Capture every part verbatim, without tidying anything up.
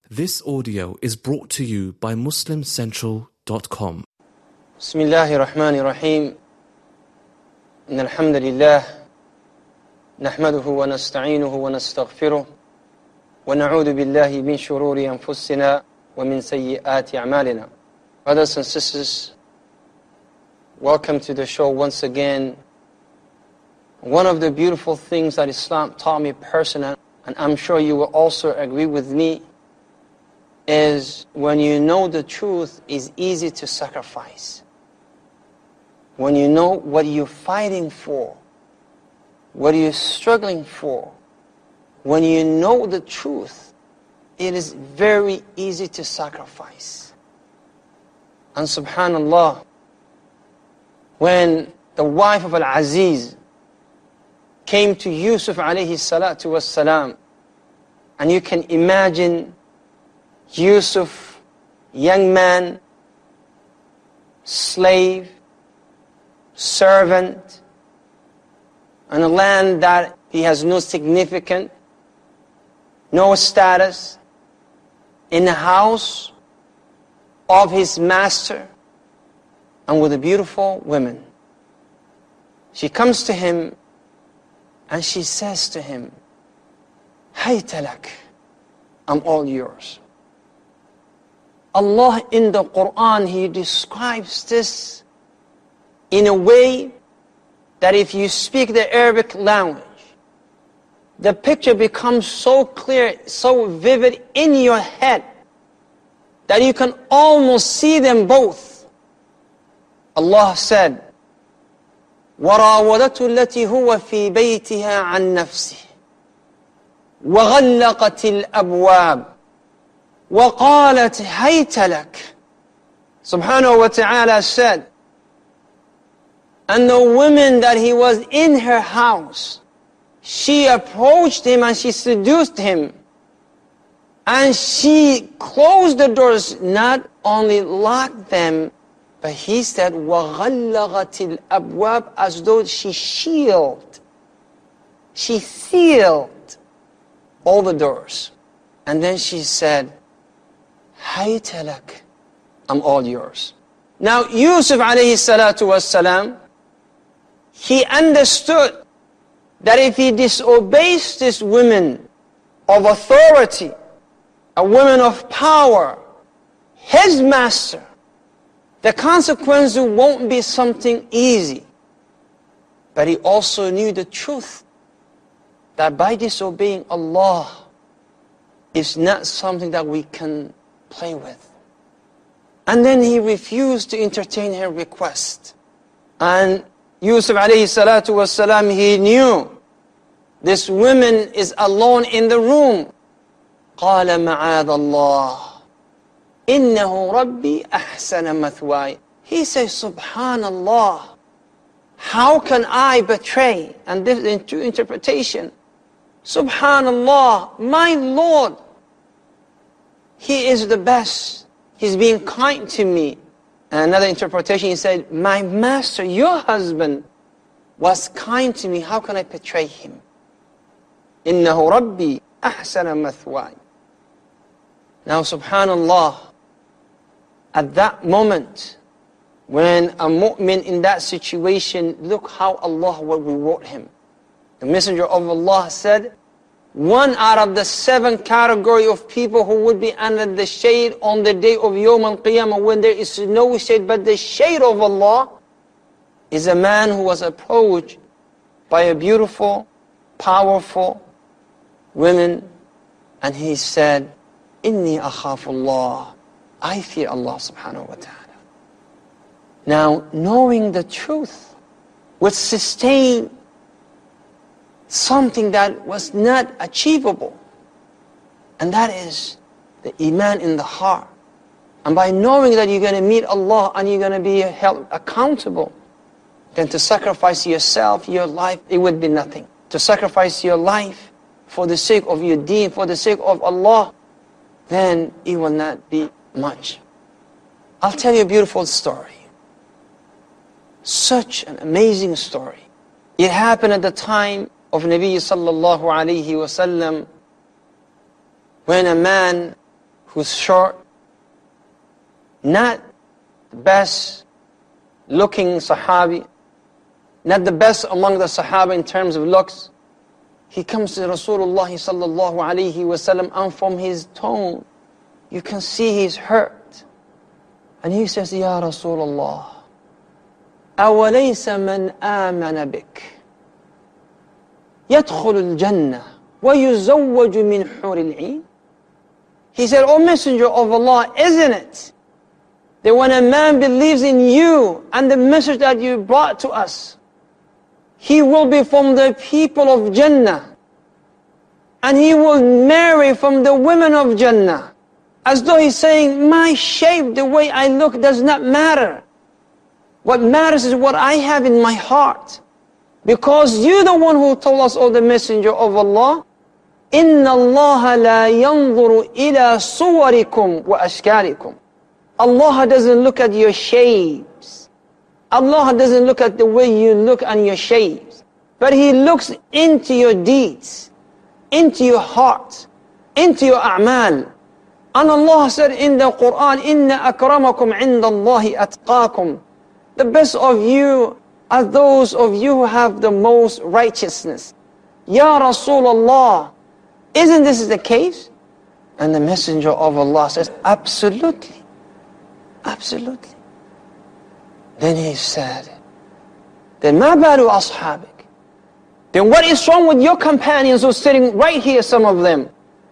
This audio is brought to you by Muslim Central dot com. Bismillahir Rahmanir Rahim. Innal hamdalillah nahmaduhu wa nasta'inuhu wa nastaghfiruh wa na'udhu billahi min shururi anfusina wa min sayyiati a'malina. Brothers and sisters, welcome to the show once again. One of the beautiful things that Islam taught me personally, and I'm sure you will also agree with me, is when you know the truth, it's easy to sacrifice. When you know what you're fighting for, what you're struggling for, when you know the truth, it is very easy to sacrifice. And subhanallah, when the wife of Al-Aziz came to Yusuf alayhi salatu wassalam, and you can imagine Yusuf, young man, slave, servant, in a land that he has no significance, no status, in the house of his master, and with a beautiful woman. She comes to him and she says to him, Hayta lak, I'm all yours. Allah in the Quran, He describes this in a way that if you speak the Arabic language, the picture becomes so clear, so vivid in your head, that you can almost see them both. Allah said, وَرَاوَدَتُ الَّتِي هُوَ فِي بَيْتِهَا عَنْ نَفْسِهِ وَغَلَّقَتِ الْأَبْوَابِ وَقَالَتْ هَيْتَ لَكَ. Subhanahu wa ta'ala said, and the woman that he was in her house, she approached him and she seduced him. And she closed the doors, not only locked them, but he said, وَغَلَّغَتِ الْأَبْوَابِ, as though she shielded, she sealed all the doors. And then she said, Hayta lak, I'm all yours. Now Yusuf alayhi salatu wassalam, he understood that if he disobeys this woman of authority, a woman of power, his master, the consequences won't be something easy. But he also knew the truth, that by disobeying Allah is not something that we can play with. And then he refused to entertain her request. And Yusuf alayhi salatu wasalam, he knew this woman is alone in the room. قال معاذ الله إنه ربي أحسن مثواي. He says, Subhanallah, how can I betray? And this is in true interpretation. Subhanallah, my Lord, He is the best. He's being kind to me. And another interpretation, he said, my master, your husband, was kind to me. How can I betray him? إِنَّهُ رَبِّي أَحْسَنَ مَثْوَايَ. Now, subhanallah, at that moment, when a mu'min in that situation, look how Allah will reward him. The Messenger of Allah said, one out of the seven category of people who would be under the shade on the day of Yawm al-Qiyamah, when there is no shade but the shade of Allah, is a man who was approached by a beautiful, powerful woman, and he said, Inni akhafullah, I fear Allah subhanahu wa ta'ala. Now, knowing the truth would sustain something that was not achievable, and that is the iman in the heart. And by knowing that you're going to meet Allah and you're going to be held accountable, then to sacrifice yourself, your life, it would be nothing. To sacrifice your life for the sake of your deen, for the sake of Allah, then it will not be much. I'll tell you a beautiful story. Such an amazing story. It happened at the time of Nabi sallallahu alayhi wasallam, when a man who's short, not the best looking Sahabi, not the best among the Sahaba in terms of looks. He comes to Rasulullah sallallahu alayhi wasallam, and from his tone, you can see he's hurt. And he says, Ya Rasulullah, أَوَلَيْسَ مَنْ آمَنَ بِكَ يَدْخُلُ الْجَنَّةِ وَيُزَوَّجُ مِنْ حُورِ الْعِينِ. He said, O Messenger of Allah, isn't it that when a man believes in you and the message that you brought to us, he will be from the people of Jannah, and he will marry from the women of Jannah. As though he's saying, my shape, the way I look does not matter. What matters is what I have in my heart. Because you're the one who told us, O the Messenger of Allah, إِنَّ اللَّهَ لَا يَنظُرُ إِلَى صُوَرِكُمْ وَأَشْكَالِكُمْ. Allah doesn't look at your shapes. Allah doesn't look at the way you look and your shapes. But He looks into your deeds, into your heart, into your a'mal. And Allah said in the Quran, إِنَّ أَكْرَمَكُمْ عِنْدَ اللَّهِ أَتْقَاكُمْ. The best of you are those of you who have the most righteousness. Ya Rasulullah, isn't this the case? And the Messenger of Allah says, absolutely, absolutely. Then he said, then مَا بَالُ أَصْحَابِكَ. Then what is wrong with your companions who are sitting right here, some of them?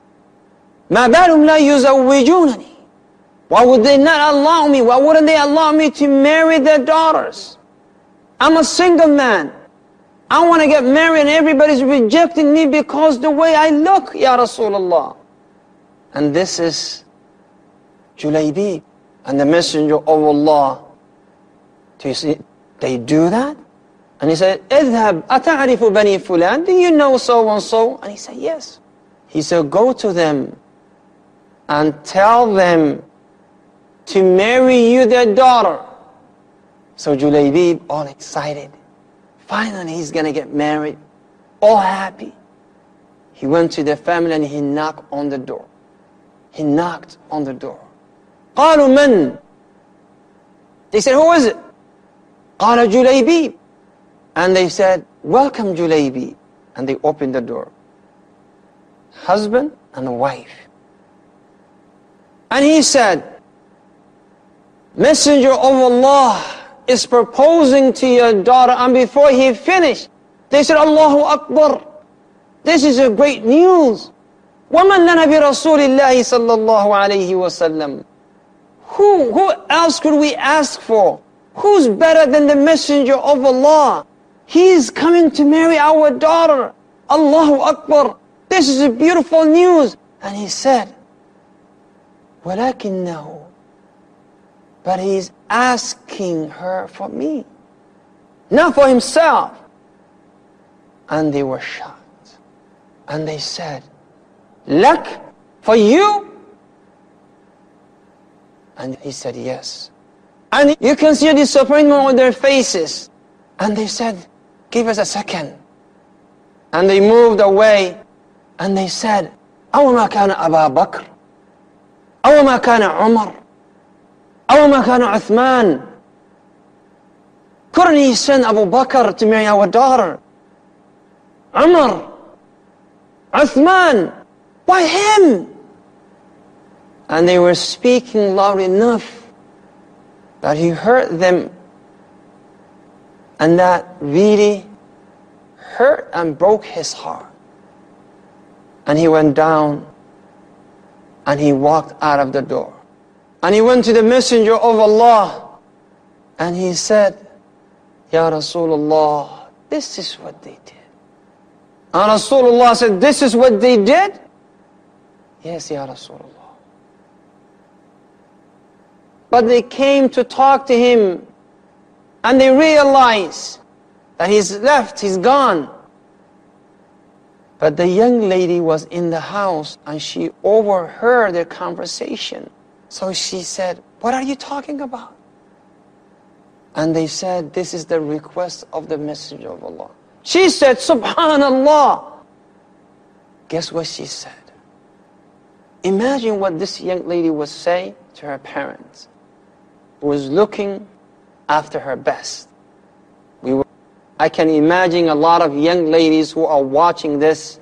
مَا بَالُهُمْ لَا يُزَوِّجُونَنِي. Why would they not allow me? Why wouldn't they allow me to marry their daughters? I'm a single man. I want to get married and everybody's rejecting me because the way I look, Ya Rasulullah. And this is Julaybib and the Messenger of Allah. Do you see? They do that? And he said, اذهب أتعرف بني فلان? Do you know so and so? And he said, yes. He said, go to them and tell them to marry you their daughter. So Julaybib, all excited. Finally he's going to get married. All happy. He went to the family and he knocked on the door. He knocked on the door. قالوا من? They said, who is it? قال Julaybib. And they said, welcome Julaybib. And they opened the door. Husband and wife. And he said, Messenger of Allah is proposing to your daughter. And before he finished, they said, Allahu Akbar. This is a great news. وَمَنْ لَنَا بِرَسُولِ اللَّهِ صَلَّى اللَّهُ عَلَيْهِ وَسَلَّمَ. Who, who else could we ask for? Who's better than the Messenger of Allah? He is coming to marry our daughter. Allahu Akbar. This is a beautiful news. And he said, وَلَكِنَّهُ. But he's asking her for me, not for himself. And they were shocked. And they said, Lak, for you? And he said, yes. And you can see a disappointment on their faces. And they said, give us a second. And they moved away. And they said, أَوْ مَا كَانَ أَبَا بَكْرٍ أَوْ مَا كَانَ عُمَرٍ أَوْ مَا كَانَ عُثْمَانٍ. Couldn't he send Abu Bakr to marry our daughter? Umar, Uthman, why him? And they were speaking loud enough that he heard them, and that really hurt and broke his heart. And he went down and he walked out of the door. And he went to the Messenger of Allah and he said, Ya Rasulullah, this is what they did. And Rasulullah said, this is what they did? Yes, Ya Rasulullah. But they came to talk to him and they realized that he's left, he's gone. But the young lady was in the house and she overheard their conversation. So she said, what are you talking about? And they said, this is the request of the Messenger of Allah. She said, Subhanallah. Guess what she said? Imagine what this young lady was saying to her parents, who was looking after her best. We were, I can imagine a lot of young ladies who are watching this,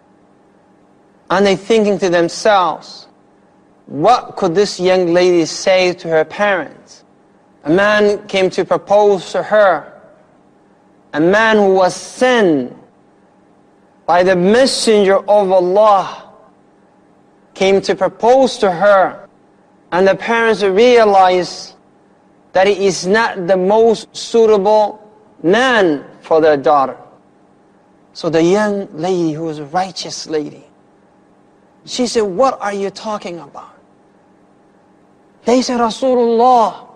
and they're thinking to themselves, what could this young lady say to her parents? A man came to propose to her, a man who was sent by the messenger of Allah came to propose to her, and the parents realized that he is not the most suitable man for their daughter. So the young lady, who was a righteous lady, she said, what are you talking about? They said, Rasulullah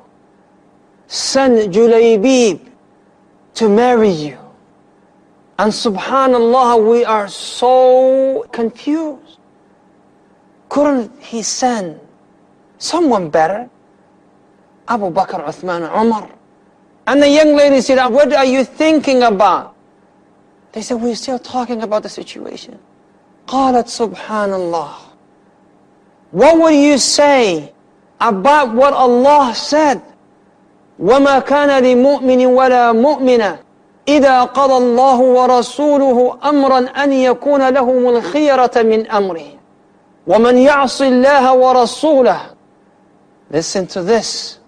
sent Julaybib to marry you. And subhanallah, we are so confused. Couldn't he send someone better? Abu Bakr, Uthman, Umar. And the young lady said, what are you thinking about? They said, we're still talking about the situation. قالت subhanallah. What would you say about what Allah said? وَمَا كَانَ لِمُؤْمِنٍ وَلَا مُؤْمِنَةٍ إِذَا قَضَى اللَّهُ وَرَسُولُهُ أَمْرًا أَنْ يَكُونَ لَهُمُ الْخِيَرَةَ مِنْ أَمْرِهِ وَمَنْ يَعْصِ اللَّهَ وَرَسُولَهُ. Listen to this.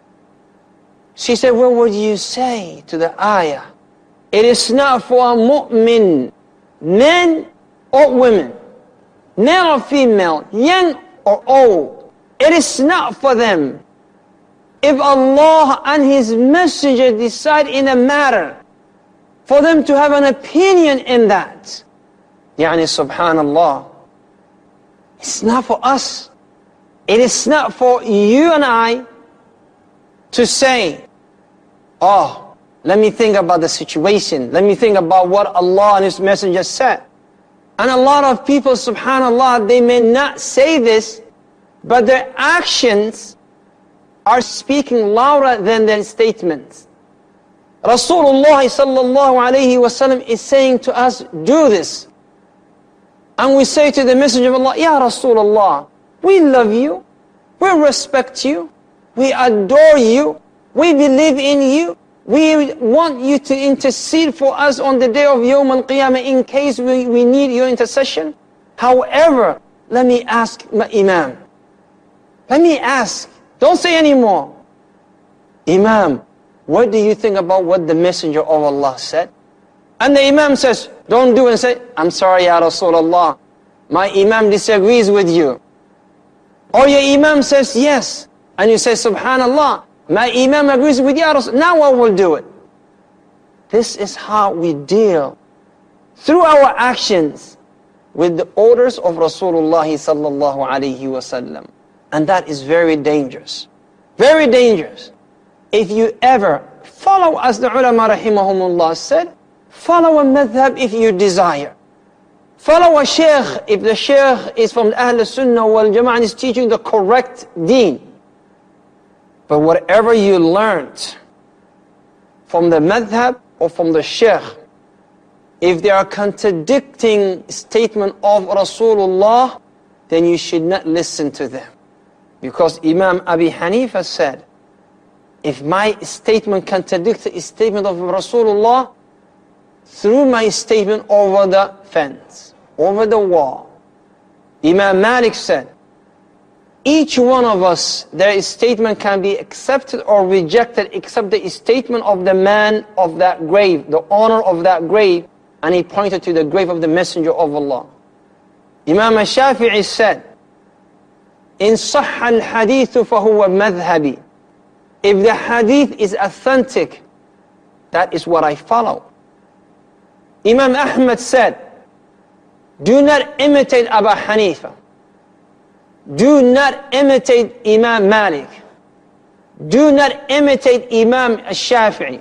She said, what would you say to the ayah? It is not for a mu'min, men or women, male or female, young or old. It is not for them. If Allah and His Messenger decide in a matter, for them to have an opinion in that. Yani subhanallah. It's not for us. It is not for you and I to say, oh, let me think about the situation. Let me think about what Allah and His Messenger said. And a lot of people, subhanallah, they may not say this, but their actions are speaking louder than their statements. Rasulullah sallallahu alayhi wa sallam is saying to us, do this. And we say to the Messenger of Allah, Ya Rasulullah, we love you, we respect you, we adore you, we believe in you, we want you to intercede for us on the day of Yawm al-Qiyamah in case we, we need your intercession. However, let me ask my Imam, let me ask, don't say anymore. Imam, what do you think about what the Messenger of Allah said? And the Imam says, don't do it, and say, I'm sorry, Ya Rasulullah, my Imam disagrees with you. Or your Imam says yes, and you say, subhanallah, my Imam agrees with Ya Rasul, now I will do it. This is how we deal through our actions with the orders of Rasulullah sallallahu alayhi wa sallam. And that is very dangerous. Very dangerous. If you ever follow, as the ulama rahimahumullah said, follow a madhab if you desire. Follow a sheikh if the sheikh is from the Ahl Sunnah wal Jama'ah and is teaching the correct deen. But whatever you learned from the madhab or from the sheikh, if they are contradicting statement of Rasulullah, then you should not listen to them. Because Imam Abi Hanifa said, if my statement contradicts the statement of Rasulullah, threw my statement over the fence, over the wall. Imam Malik said, each one of us, their statement can be accepted or rejected except the statement of the man of that grave, the owner of that grave, and he pointed to the grave of the Messenger of Allah. Imam Shafi'i said, in sahha al-hadithu fahuwa madhhabi. If the hadith is authentic, that is what I follow. Imam Ahmad said, do not imitate Abu Hanifa. Do not imitate Imam Malik. Do not imitate Imam Shafi'i.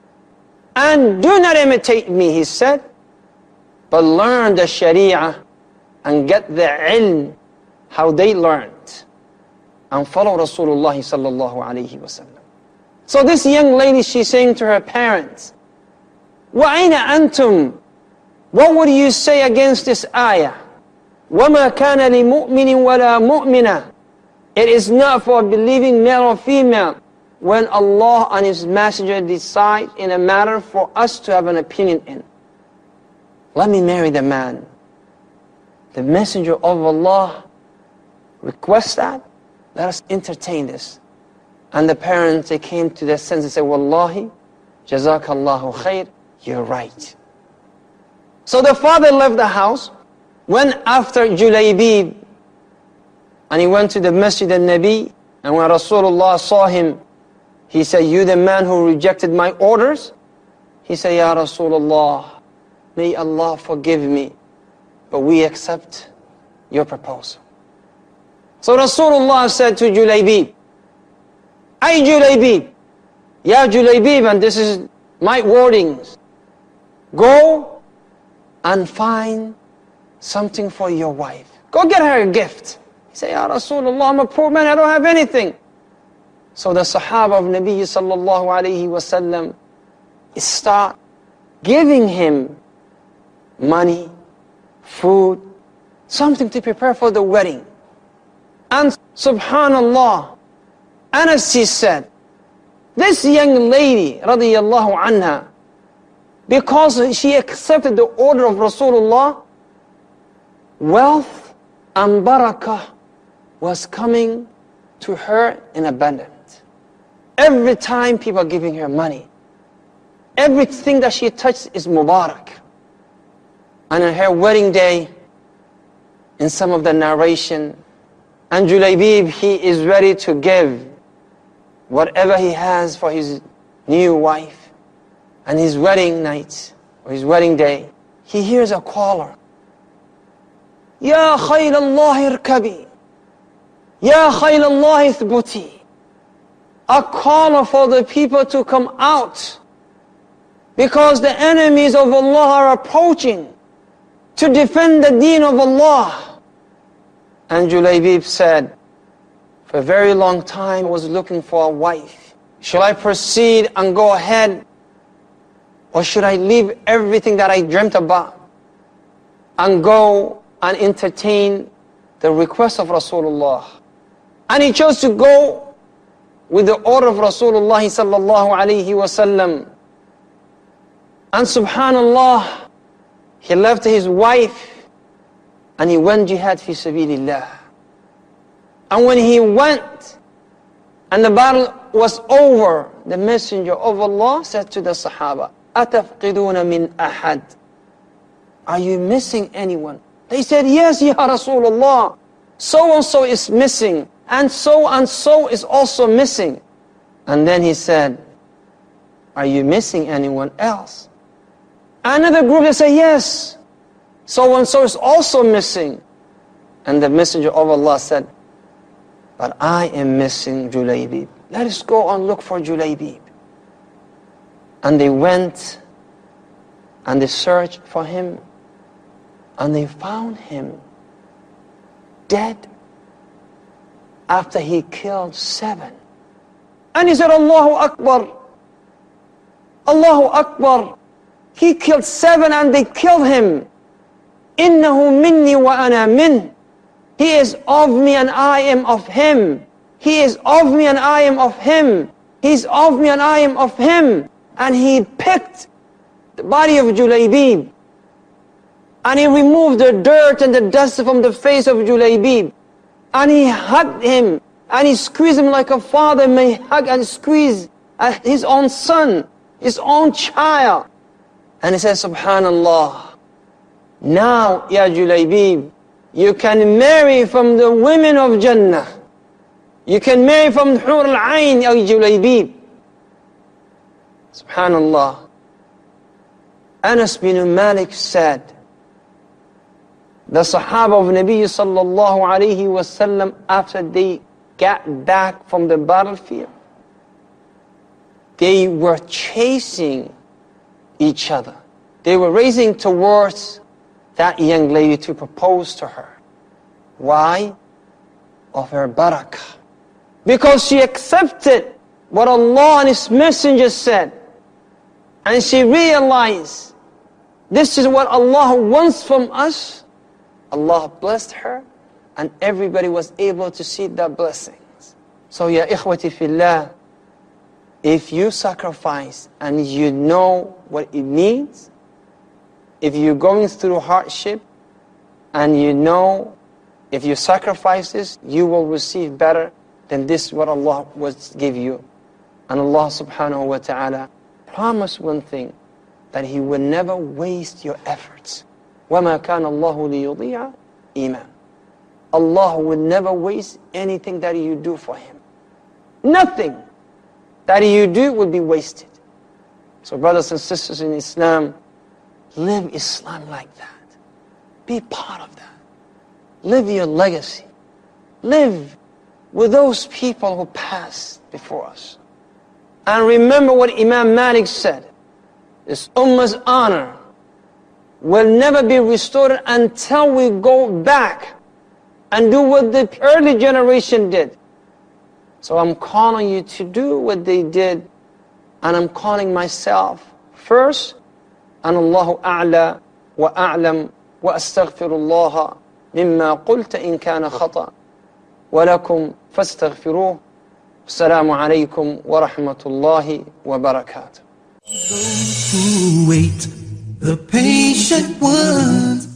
And do not imitate me, he said, but learn the Sharia and get the ilm, how they learned, and follow Rasulullah sallallahu alayhi wa sallam. So this young lady, she's saying to her parents, وَأَيْنَ أَنْتُمْ? What would you say against this ayah? وَمَا كَانَ لِمُؤْمِنٍ وَلَا مُؤْمِنَةٍ. It is not for a believing male or female when Allah and His Messenger decide in a matter for us to have an opinion in. Let me marry the man. The Messenger of Allah requests that. Let us entertain this. And the parents, they came to their senses and said, Wallahi, Jazakallahu khair, you're right. So the father left the house, went after Julaybib, and he went to the Masjid al-Nabi, and when Rasulullah saw him, he said, you the man who rejected my orders? He said, Ya Rasulullah, may Allah forgive me, but we accept your proposal. So Rasulullah said to Julaybib, Ay Julaybib, Ya Julaybib, and this is my wordings, go and find something for your wife. Go get her a gift. He said, Ya Rasulullah, I'm a poor man, I don't have anything. So the Sahaba of Nabi sallallahu alayhi wa sallam start giving him money, food, something to prepare for the wedding. And subhanallah, Anas said, this young lady, radiyallahu anha, because she accepted the order of Rasulullah, wealth and barakah was coming to her in abundance. Every time people are giving her money, everything that she touched is mubarak. And on her wedding day, in some of the narration, and Julaybib, he is ready to give whatever he has for his new wife. And his wedding night, or his wedding day, he hears a caller. Ya khayl Allah irkabi. Ya khayl Allah ithbuti. A caller for the people to come out, because the enemies of Allah are approaching to defend the deen of Allah. And Julaybib said, for a very long time I was looking for a wife. Shall I proceed and go ahead, or should I leave everything that I dreamt about and go and entertain the request of Rasulullah? And he chose to go with the order of Rasulullah sallallahu alayhi wa sallam. And subhanallah, he left his wife and he went jihad fi sabilillah. And when he went and the battle was over, the Messenger of Allah said to the Sahaba, أَتَفْقِدُونَ مِنْ أَحَدٍ. Are you missing anyone? They said, yes, Ya Rasulullah. So and so is missing, and so and so is also missing. And then he said, are you missing anyone else? Another group, they say, yes, so and so is also missing. And the Messenger of Allah said, but I am missing Julaybib. Let us go and look for Julaybib. And they went and they searched for him, and they found him dead after he killed seven. And he said, Allahu Akbar, Allahu Akbar. He killed seven and they killed him. Innahu minni wa ana min. He is of me and I am of him. He is of me and I am of him. He is of me and I am of him. And he picked the body of Julaybib, and he removed the dirt and the dust from the face of Julaybib, and he hugged him, and he squeezed him like a father may hug and squeeze his own son, his own child. And he said, subhanallah, now, Ya Julaybib, you can marry from the women of Jannah. You can marry from Hur al-Ain, Ya Julaybib. Subhanallah. Anas bin Malik said, the Sahaba of Nabi sallallahu alayhi wa sallam, after they got back from the battlefield, they were chasing each other. They were racing towards that young lady to propose to her. Why? Of her barakah. Because she accepted what Allah and His Messenger said. And she realized, this is what Allah wants from us, Allah blessed her, and everybody was able to see the blessings. So ya ikhwati fillah, if you sacrifice and you know what it means, if you're going through hardship and you know if you sacrifice this, you will receive better than this what Allah will give you. And Allah subhanahu wa ta'ala promised one thing, that He will never waste your efforts. وَمَا كَانَ اللَّهُ لِيُضِيعَ إِيمَانَ. Allah will never waste anything that you do for Him. Nothing that you do will be wasted. So brothers and sisters in Islam, live Islam like that. Be part of that. Live your legacy. Live with those people who passed before us. And remember what Imam Malik said. This ummah's honor will never be restored until we go back and do what the early generation did. So I'm calling you to do what they did, and I'm calling myself first. And Allahu a'la wa a'lam wa astaghfirullah mimma qulta in kana khata wa lakum fastaghfiruh. Assalamu alaikum wa rahmatullahi wa barakatuh. Those who wait, the patient ones.